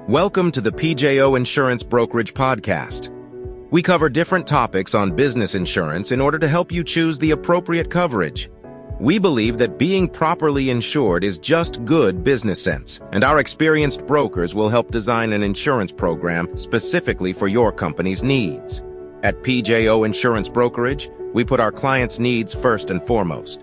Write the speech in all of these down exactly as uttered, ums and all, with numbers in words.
Welcome to the P J O Insurance Brokerage Podcast. We cover different topics on business insurance in order to help you choose the appropriate coverage. We believe that being properly insured is just good business sense, and our experienced brokers will help design an insurance program specifically for your company's needs. At P J O Insurance Brokerage, we put our clients' needs first and foremost.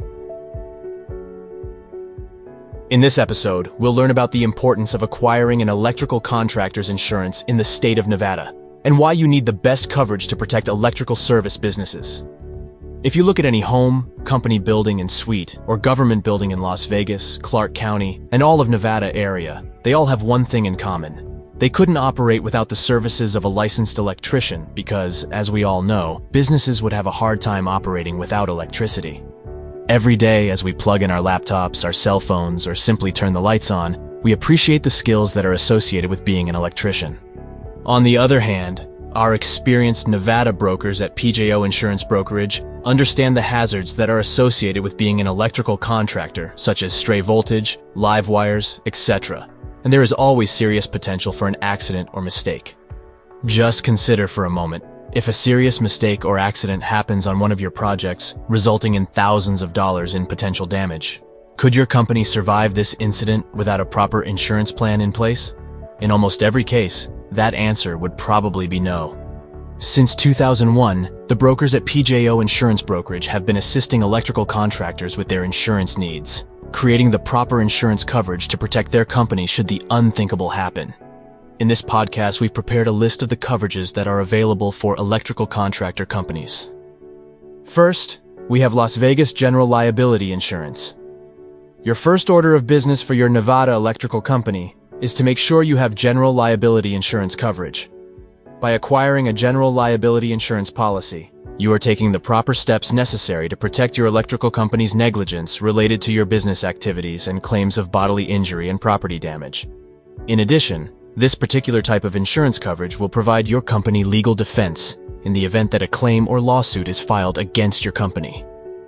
In this episode, we'll learn about the importance of acquiring an electrical contractor's insurance in the state of Nevada, and why you need the best coverage to protect electrical service businesses. If you look at any home, company building and suite, or government building in Las Vegas, Clark County, and all of Nevada area, they all have one thing in common. They couldn't operate without the services of a licensed electrician because, as we all know, businesses would have a hard time operating without electricity. Every day, as we plug in our laptops, our cell phones, or simply turn the lights on, we appreciate the skills that are associated with being an electrician. On the other hand, our experienced Nevada brokers at P J O Insurance Brokerage understand the hazards that are associated with being an electrical contractor, such as stray voltage, live wires, et cetera. And there is always serious potential for an accident or mistake. Just consider for a moment, if a serious mistake or accident happens on one of your projects, resulting in thousands of dollars in potential damage, could your company survive this incident without a proper insurance plan in place? In almost every case, that answer would probably be no. Since two thousand one, the brokers at P J O Insurance Brokerage have been assisting electrical contractors with their insurance needs, creating the proper insurance coverage to protect their company should the unthinkable happen. In this podcast, we've prepared a list of the coverages that are available for electrical contractor companies. First, we have Las Vegas General Liability Insurance. Your first order of business for your Nevada electrical company is to make sure you have general liability insurance coverage. By acquiring a general liability insurance policy, you are taking the proper steps necessary to protect your electrical company's negligence related to your business activities and claims of bodily injury and property damage. In addition, this particular type of insurance coverage will provide your company legal defense in the event that a claim or lawsuit is filed against your company.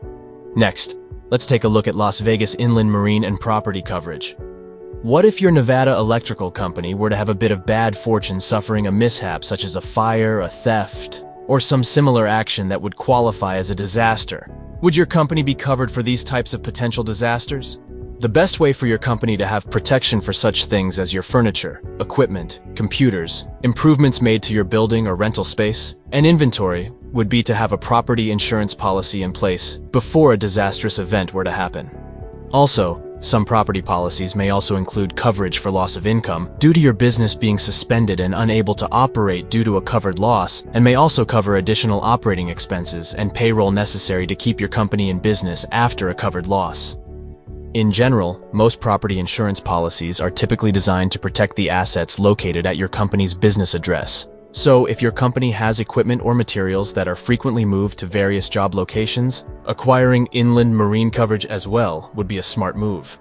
Next, let's take a look at Las Vegas Inland Marine and Property coverage. What if your Nevada electrical company were to have a bit of bad fortune suffering a mishap such as a fire, a theft, or some similar action that would qualify as a disaster? Would your company be covered for these types of potential disasters? The best way for your company to have protection for such things as your furniture, equipment, computers, improvements made to your building or rental space, and inventory would be to have a property insurance policy in place before a disastrous event were to happen. Also, some property policies may also include coverage for loss of income due to your business being suspended and unable to operate due to a covered loss, and may also cover additional operating expenses and payroll necessary to keep your company in business after a covered loss. In general, most property insurance policies are typically designed to protect the assets located at your company's business address. So, if your company has equipment or materials that are frequently moved to various job locations, acquiring inland marine coverage as well would be a smart move.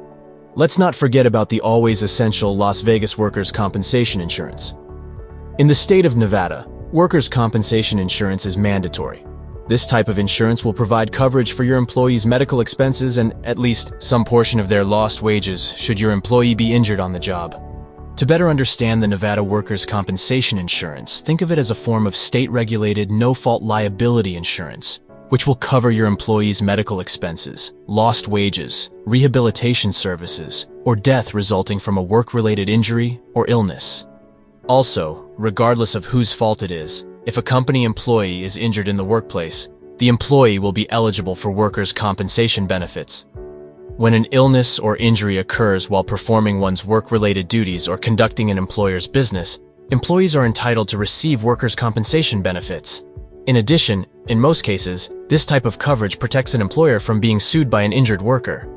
Let's not forget about the always essential Las Vegas Workers' Compensation Insurance. In the state of Nevada, workers' compensation insurance is mandatory. This type of insurance will provide coverage for your employees' medical expenses and at least some portion of their lost wages should your employee be injured on the job. To better understand the Nevada Workers' Compensation Insurance, think of it as a form of state-regulated no-fault liability insurance, which will cover your employees' medical expenses, lost wages, rehabilitation services, or death resulting from a work-related injury or illness. Also, regardless of whose fault it is, if a company employee is injured in the workplace, the employee will be eligible for workers' compensation benefits. When an illness or injury occurs while performing one's work-related duties or conducting an employer's business, employees are entitled to receive workers' compensation benefits. In addition, in most cases, this type of coverage protects an employer from being sued by an injured worker.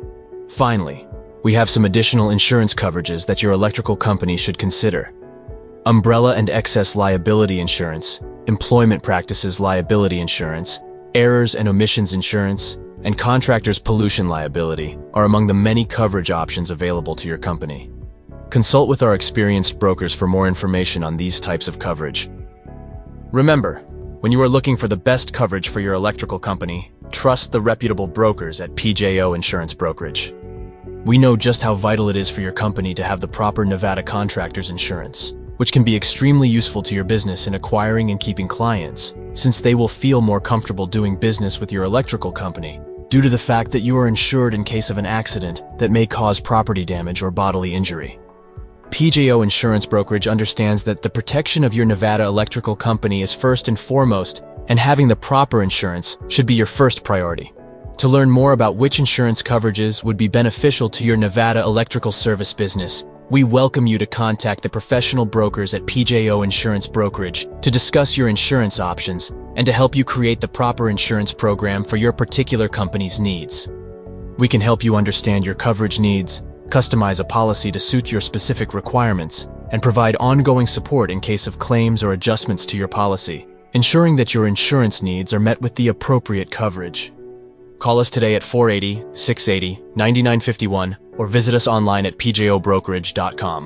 Finally, we have some additional insurance coverages that your electrical company should consider. Umbrella and excess liability insurance, employment practices liability insurance, errors and omissions insurance, and contractors' pollution liability are among the many coverage options available to your company. Consult with our experienced brokers for more information on these types of coverage. Remember, when you are looking for the best coverage for your electrical company, trust the reputable brokers at P J O Insurance Brokerage. We know just how vital it is for your company to have the proper Nevada contractor's insurance, which can be extremely useful to your business in acquiring and keeping clients, since they will feel more comfortable doing business with your electrical company due to the fact that you are insured in case of an accident that may cause property damage or bodily injury. P J O Insurance Brokerage understands that the protection of your Nevada electrical company is first and foremost, and having the proper insurance should be your first priority. To learn more about which insurance coverages would be beneficial to your Nevada electrical service business, we welcome you to contact the professional brokers at P J O Insurance Brokerage to discuss your insurance options and to help you create the proper insurance program for your particular company's needs. We can help you understand your coverage needs, customize a policy to suit your specific requirements, and provide ongoing support in case of claims or adjustments to your policy, ensuring that your insurance needs are met with the appropriate coverage. Call us today at four eight zero, six eight zero, nine nine five one or visit us online at p j o brokerage dot com.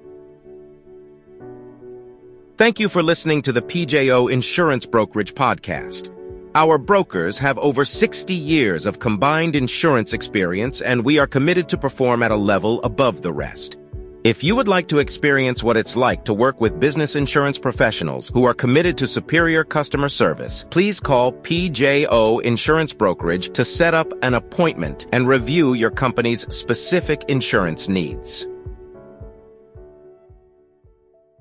Thank you for listening to the P J O Insurance Brokerage Podcast. Our brokers have over sixty years of combined insurance experience, and we are committed to perform at a level above the rest. If you would like to experience what it's like to work with business insurance professionals who are committed to superior customer service, please call P J O Insurance Brokerage to set up an appointment and review your company's specific insurance needs.